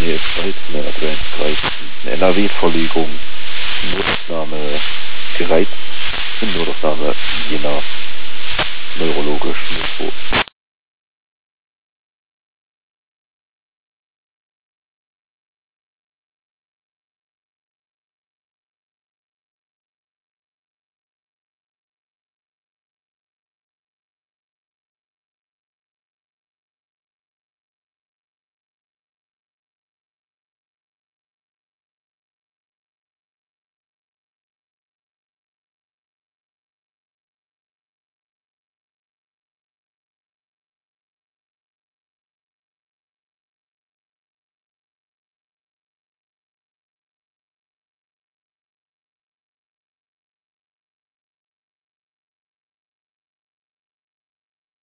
Nähe Schweiz, eine Adventskreis, eine NRW-Verlegung, Notaufnahme Gereiz, Notaufnahme Jena, neurologisch, Notfall.